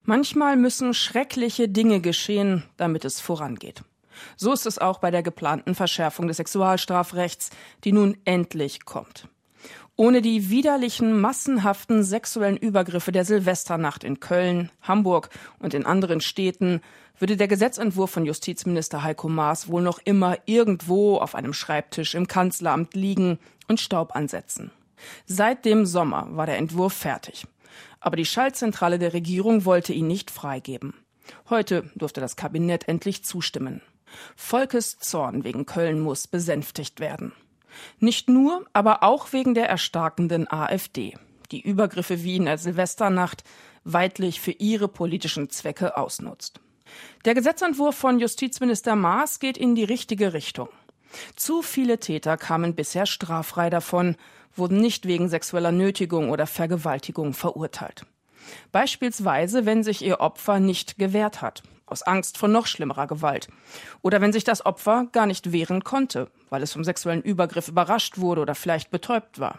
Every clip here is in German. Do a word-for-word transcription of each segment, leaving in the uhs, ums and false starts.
Manchmal müssen schreckliche Dinge geschehen, damit es vorangeht. So ist es auch bei der geplanten Verschärfung des Sexualstrafrechts, die nun endlich kommt. Ohne die widerlichen, massenhaften sexuellen Übergriffe der Silvesternacht in Köln, Hamburg und in anderen Städten würde der Gesetzentwurf von Justizminister Heiko Maas wohl noch immer irgendwo auf einem Schreibtisch im Kanzleramt liegen und Staub ansetzen. Seit dem Sommer war der Entwurf fertig. Aber die Schaltzentrale der Regierung wollte ihn nicht freigeben. Heute durfte das Kabinett endlich zustimmen. Volkes Zorn wegen Köln muss besänftigt werden. Nicht nur, aber auch wegen der erstarkenden AfD, die Übergriffe wie in der Silvesternacht weidlich für ihre politischen Zwecke ausnutzt. Der Gesetzentwurf von Justizminister Maas geht in die richtige Richtung. Zu viele Täter kamen bisher straffrei davon, wurden nicht wegen sexueller Nötigung oder Vergewaltigung verurteilt. Beispielsweise, wenn sich ihr Opfer nicht gewehrt hat, aus Angst vor noch schlimmerer Gewalt. Oder wenn sich das Opfer gar nicht wehren konnte, weil es vom sexuellen Übergriff überrascht wurde oder vielleicht betäubt war.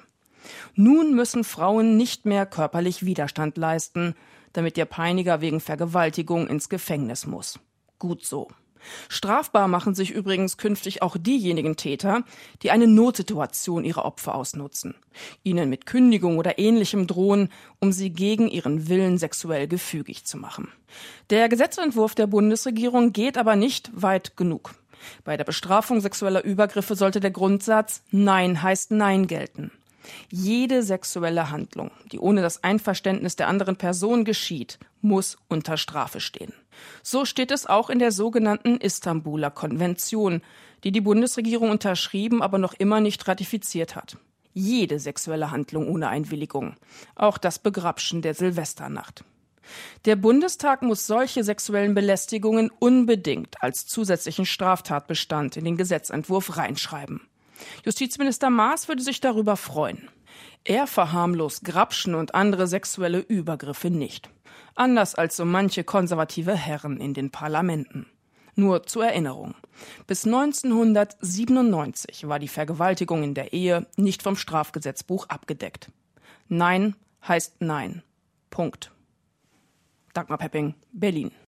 Nun müssen Frauen nicht mehr körperlich Widerstand leisten, damit ihr Peiniger wegen Vergewaltigung ins Gefängnis muss. Gut so. Strafbar machen sich übrigens künftig auch diejenigen Täter, die eine Notsituation ihrer Opfer ausnutzen, ihnen mit Kündigung oder Ähnlichem drohen, um sie gegen ihren Willen sexuell gefügig zu machen. Der Gesetzentwurf der Bundesregierung geht aber nicht weit genug. Bei der Bestrafung sexueller Übergriffe sollte der Grundsatz Nein heißt Nein gelten. Jede sexuelle Handlung, die ohne das Einverständnis der anderen Person geschieht, muss unter Strafe stehen. So steht es auch in der sogenannten Istanbuler Konvention, die die Bundesregierung unterschrieben, aber noch immer nicht ratifiziert hat. Jede sexuelle Handlung ohne Einwilligung, auch das Begrapschen der Silvesternacht. Der Bundestag muss solche sexuellen Belästigungen unbedingt als zusätzlichen Straftatbestand in den Gesetzentwurf reinschreiben. Justizminister Maas würde sich darüber freuen. Er verharmlost Grapschen und andere sexuelle Übergriffe nicht. Anders als so manche konservative Herren in den Parlamenten. Nur zur Erinnerung. Bis neunzehnhundertsiebenundneunzig war die Vergewaltigung in der Ehe nicht vom Strafgesetzbuch abgedeckt. Nein heißt Nein. Punkt. Dagmar Pepping, Berlin.